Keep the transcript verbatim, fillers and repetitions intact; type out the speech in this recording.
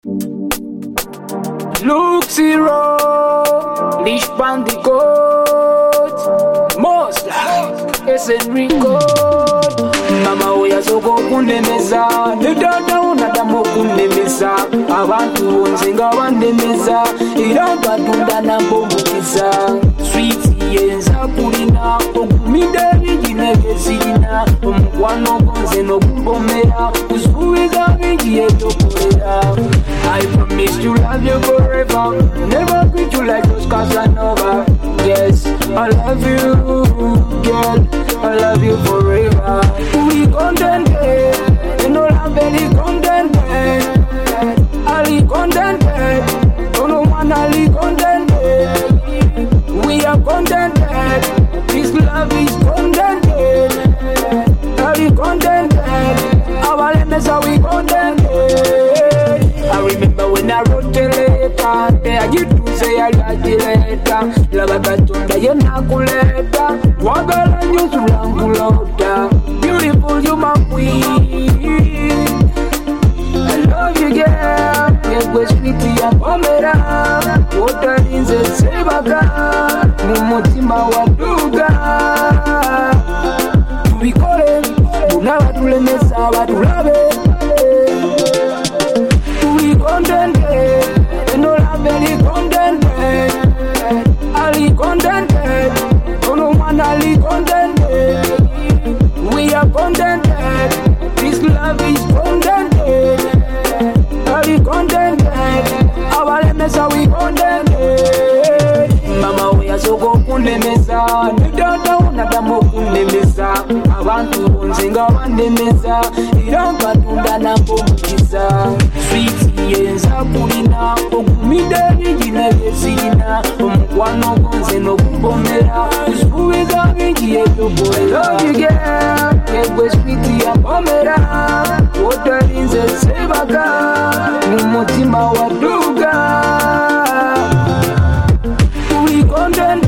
Luxy Road, Lish Bandicoot, Most like S N Record. Mama oya soko kundemeza, nedada unadamu kundemeza. Abantu onzenga bandemeza, iramba tunda na mbombukiza. Sweet yenza kulina, ogumideri ginegezina. Omukwano gonze no kumbomera, usubiza bigi etokolera. I promise to love you forever, never quit you like those Casanova. Yes, I love you, girl, I love you forever. We contented, you know I'm very contented. Ali contented, don't know one Ali contented. We are contented, this love is contented. Ali contented, our lemons are we contented. I remember when I wrote the letter, there you do say I like the letter. Lava Batunda, you're not collector. Wagala and you Surangulota. Beautiful, you my queen. I love you, girl. Yes, we're sweetie and pomera. Water in the Sebaga. Mumutima Waduga. We call him. Unava to Lemesa, but to love it. Contented, you know I'm very contented. Ali contented, you know man Ali contented. We are contented, this love is contented. Ali contented, our lemons are we contented. Mama we are so go kundemeza, nedada unadamu kundemeza. Abantu onzenga bandemeza, iramba tunda na mbombukiza. Sweet yenza kulina, ogumideri ginegezina. Omukwano gonze no kumbomera, usubiza bigi etokolera. I love you girl, yegwe sweetie ya pomera. Wotarinze sebaga, mumutima waduga. We content